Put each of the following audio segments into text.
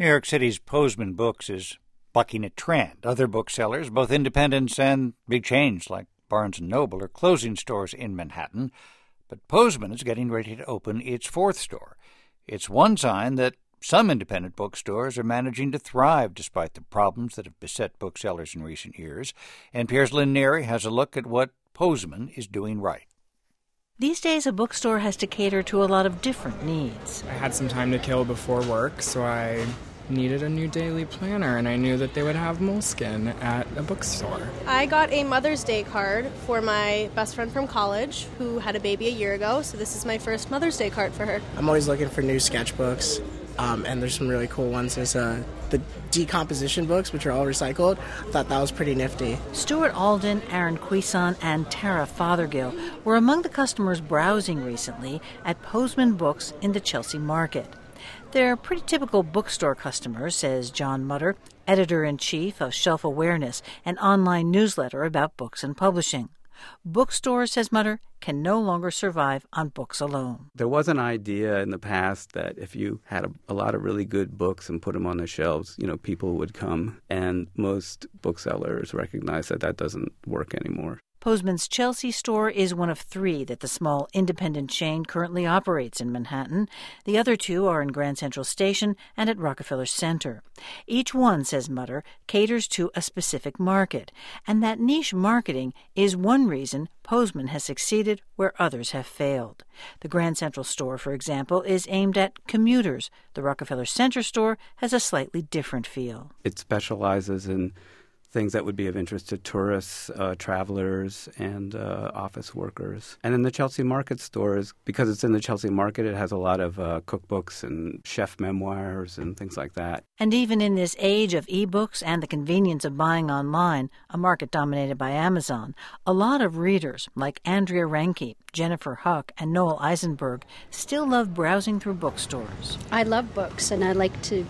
New York City's Postman Books is bucking a trend. Other booksellers, both independents and big chains like Barnes & Noble, are closing stores in Manhattan. But Postman is getting ready to open its fourth store. It's one sign that some independent bookstores are managing to thrive despite the problems that have beset booksellers in recent years. NPR's Lynn Neary has a look at what Postman is doing right. These days, a bookstore has to cater to a lot of different needs. I had some time to kill before work, so I needed a new daily planner, and I knew that they would have Moleskine at a bookstore. I got a Mother's Day card for my best friend from college who had a baby a year ago, so this is my first Mother's Day card for her. I'm always looking for new sketchbooks, and there's some really cool ones. There's the decomposition books, which are all recycled. I thought that was pretty nifty. Stuart Alden, Aaron Cuisan, and Tara Fothergill were among the customers browsing recently at Postman Books in the Chelsea Market. They're pretty typical bookstore customers, says John Mutter, editor-in-chief of Shelf Awareness, an online newsletter about books and publishing. Bookstores, says Mutter, can no longer survive on books alone. There was an idea in the past that if you had a lot of really good books and put them on the shelves, people would come. And most booksellers recognize that that doesn't work anymore. Postman's Chelsea store is one of 3 that the small independent chain currently operates in Manhattan. The other 2 are in Grand Central Station and at Rockefeller Center. Each one, says Mutter, caters to a specific market, and that niche marketing is one reason Postman has succeeded where others have failed. The Grand Central store, for example, is aimed at commuters. The Rockefeller Center store has a slightly different feel. It specializes in things that would be of interest to tourists, travelers, and office workers. And in the Chelsea Market stores, because it's in the Chelsea Market, it has a lot of cookbooks and chef memoirs and things like that. And even in this age of e-books and the convenience of buying online, a market dominated by Amazon, a lot of readers like Andrea Ranke, Jennifer Huck, and Noel Eisenberg still love browsing through bookstores. I love books, and I like to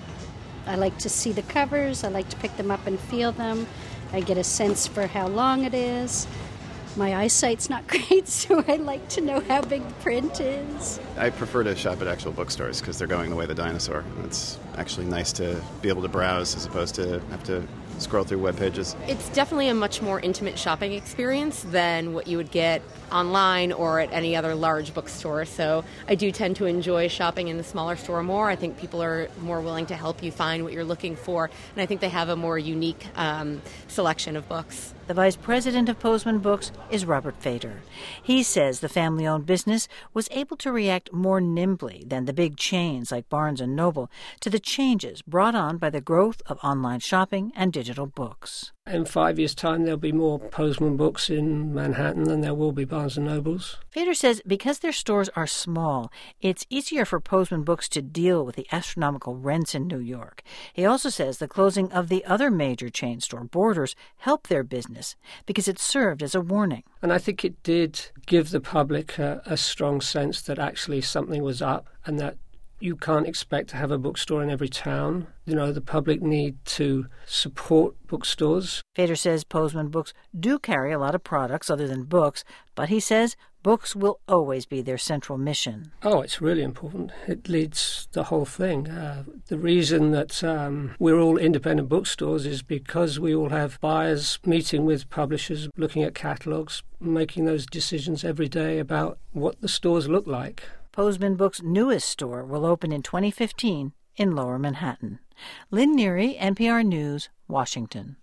see the covers. I like to pick them up and feel them. I get a sense for how long it is. My eyesight's not great, so I like to know how big the print is. I prefer to shop at actual bookstores because they're going the way of the dinosaur. It's actually nice to be able to browse as opposed to have to scroll through web pages. It's definitely a much more intimate shopping experience than what you would get online or at any other large bookstore. So I do tend to enjoy shopping in the smaller store more. I think people are more willing to help you find what you're looking for, and I think they have a more unique selection of books. The vice president of Postman Books is Robert Fader. He says the family-owned business was able to react more nimbly than the big chains like Barnes & Noble to the changes brought on by the growth of online shopping and digital books. In 5 years' time, there'll be more Postman Books in Manhattan than there will be Barnes & Nobles. Fader says because their stores are small, it's easier for Postman Books to deal with the astronomical rents in New York. He also says the closing of the other major chain store, Borders, helped their business because it served as a warning. And I think it did give the public a strong sense that actually something was up and that you can't expect to have a bookstore in every town. The public need to support bookstores. Fader says Postman Books do carry a lot of products other than books, but he says books will always be their central mission. Oh, it's really important. It leads the whole thing. The reason that we're all independent bookstores is because we all have buyers meeting with publishers, looking at catalogues, making those decisions every day about what the stores look like. Postman Books' newest store will open in 2015 in Lower Manhattan. Lynn Neary, NPR News, Washington.